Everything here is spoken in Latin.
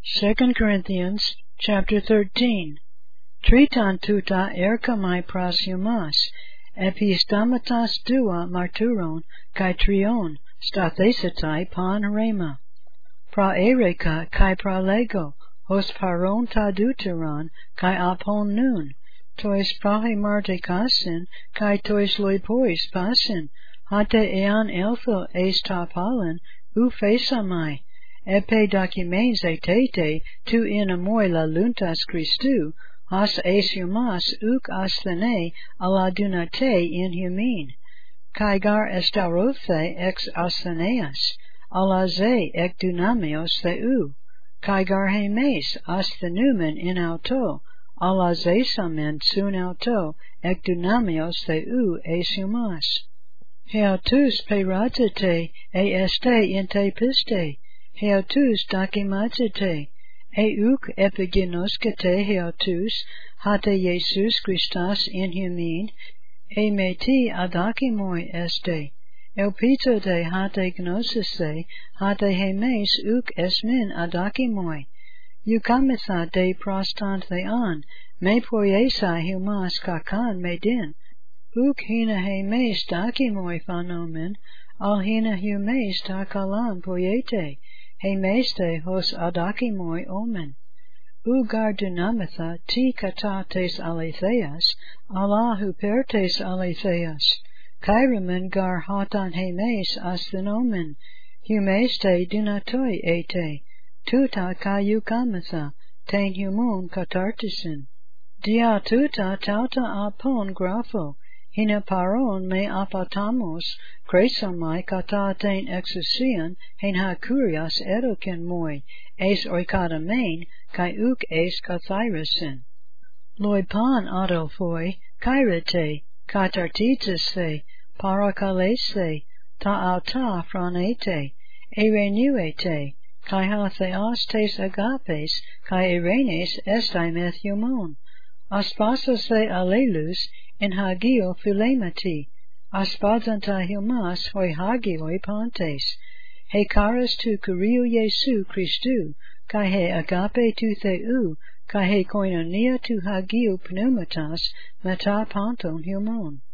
2 Corinthians chapter 13. Triton tuta erkamai prasumas, epistamatas dua marturon, kai trion, stathesatai pan rema. Praereka kai pralego, hos paron ta deuteron, kai apon nun, tois prahimarte kasin, kai tois loipois pasin, hate ean eltho eis ta palin, u fesamai. Epe documenze tete tu in amoi la luntas Christu, has esiumas uk asthene ala dunate in humin. Kaigar estarothe ex astheneas, ala ze ek dunamios theu. Kaigar hemes asthenumen in auto, ala ze samen sun auto ek dunamios theu esiumas. Heautus peratete este inte piste. Heautus documentate, euk epigenoskete heautus, hate Jesus Christus in humin, meti adakimoi este, elpito de hate gnosise, hate hemes uk esmin adakimoi, eukamitha de prostantheon, me poiesa humas kakan medin, uk hina hemes dakimoi phanomen, al hina humes takalan poiete, hemeste hos adakimoi omen. Ugar dunamitha ti katates aletheas, Allah hupertes aletheas, kairamen gar hatan hemes asthenomen, humeste dunatoi ete, tuta kayukamitha, ten humun katartisin. Dia tuta tauta apon grapho, hina paron me apatamos, kresomai kataten exousian, hen ha kurias edoken moi, es oikadamen, kai uk es kathirasin. Loi pan adelphoi, kairete, katartitis the, parakalese, ta auta franete, erenuete, kai ha theos tes agapes, kai erenes estaimeth humon. Aspasos the alelus, in hagio philemati, aspadanta humas hoi hagioi pantes, he caras tu kuriou Jesu Christu, kai he agape tu theu, kai he koinonia tu hagio pneumatas meta panton humon.